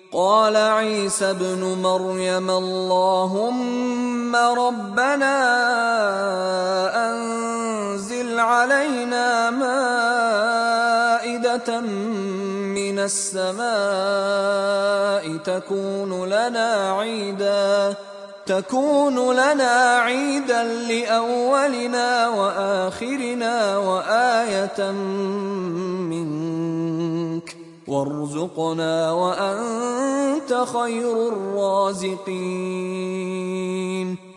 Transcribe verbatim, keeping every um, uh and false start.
قال عيسى ابن مريم اللهم ربنا أنزل علينا مائدة من السماء تكون لنا عيدا تكون لنا عيدا لأولنا وآخرنا وآية منك وارزقنا وأنت خير الرازقين.